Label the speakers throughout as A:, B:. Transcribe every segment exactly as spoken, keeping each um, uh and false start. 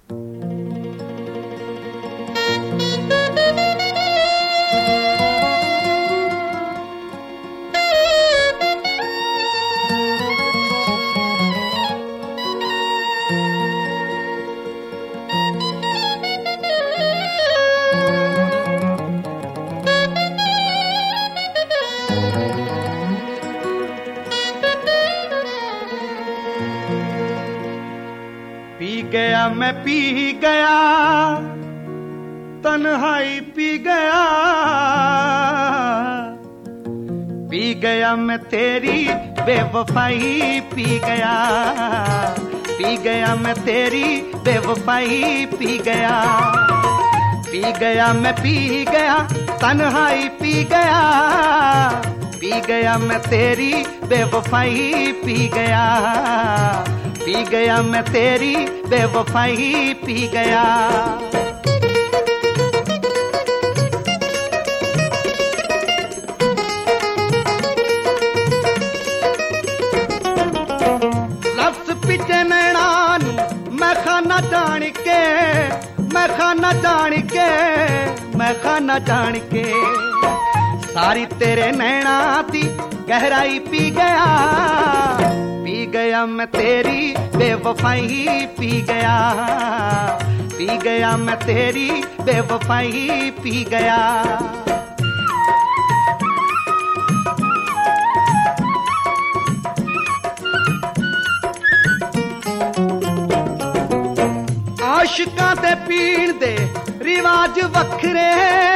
A: P गया मैं P गया तन्हाई पी गया, पी गया मैं तेरी बेवफाई पी गया, पी गया मैं तेरी बेवफाई पी गया, पी गया मैं पी गया तन्हाई पी गया, पी गया मैं तेरी बेवफाई पी गया, पी गया मैं तेरी बेवफाई पी गया। लफ्ज़ पिछे नैना मैं खाना जान के, मैं खाना जान के, मैं खाना जान के, सारी तेरे नैना दी गहराई पी गया, पी गया मैं तेरी बेवफाई पी गया, पी गया मैं तेरी बेवफाई पी गया। आशिकां दे पीण दे रिवाज वखरे,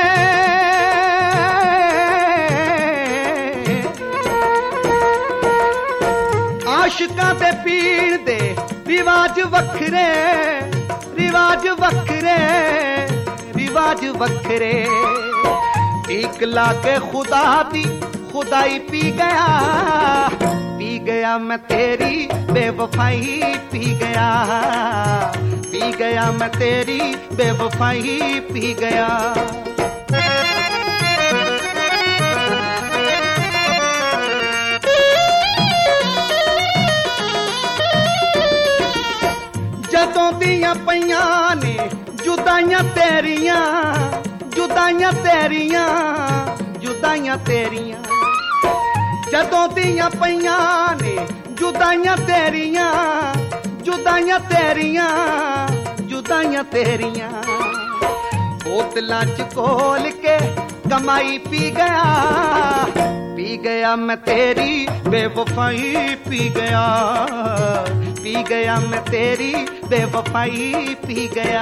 A: आशिकां दे पीण दे रिवाज वखरे, रिवाज वखरे, रिवाज वखरे, एक लाके खुदा दी खुदाई पी गया, पी गया मैं तेरी बेवफाई पी गया, पी गया मैं तेरी बेवफाई पी गया। जदों दियां पईयां ने जुदाइयां तेरियां, जुदाइयां तेरियां, जुदाइयां तेरियां, जदों दियां पईयां ने जुदाइयां तेरियां, जुदाइयां तेरियां, जुदाइयां तेरियां, बोतलां च घोल के कमाई पी गया, पी गया मैं तेरी बेवफाई पी गया, पी गया मैं तेरी बेवफाई पी गया।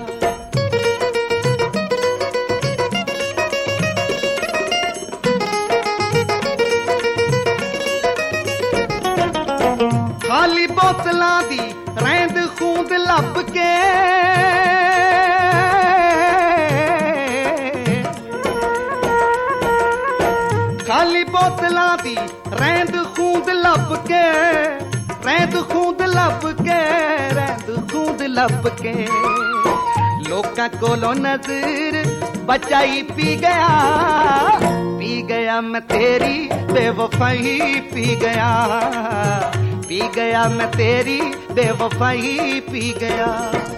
A: खाली बोतलां दी रैंद खूंद लब के, खाली बोतलां दी रैंद खूंद लब के, रैंद खूंद लब के, रैंद खूंद लब के, लोकां कोलों नजर बचाई पी गया, पी गया मैं तेरी बेवफाई पी गया, पी गया मैं तेरी बेवफाई पी गया।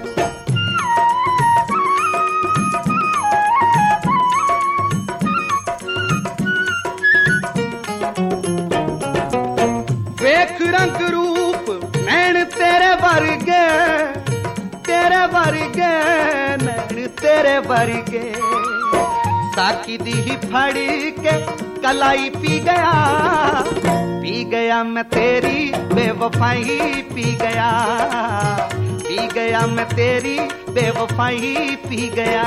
A: वेख रंग रूप नैन तेरे वर्गे, तेरे वर्गे, नैन तेरे वर्गे, साकी दी ही फड़ के कलाई पी गया, पी गया मैं तेरी बेवफाई पी गया, पी गया मैं तेरी बेवफाई पी गया।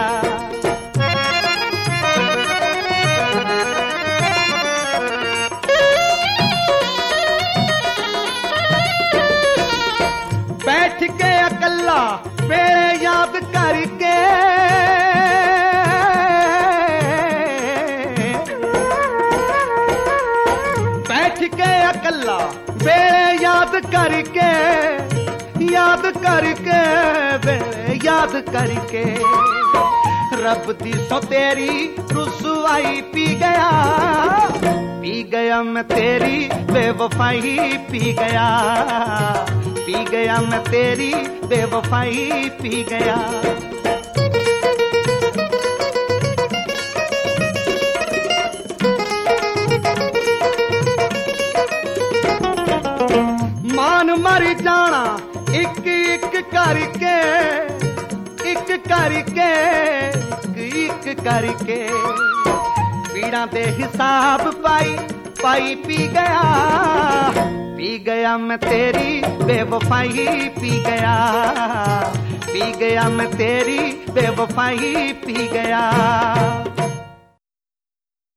A: बैठ के अकल्ला मेरे याद करके, बैठ के अकल्ला मेरे याद करके, याद करके, मेरे याद करके, रब दी सो तेरी रुसवाई पी गया, पी गया मैं तेरी बेवफाई पी गया, पी गया मैं तेरी बेवफाई पी गया। मान मर जाना एक एक करके, एक करके, एक एक करके, पीड़ा दे हिसाब पाई पाई पी गया, पी गया मैं तेरी बेवफाई पी गया, पी गया मैं तेरी बेवफाई पी गया।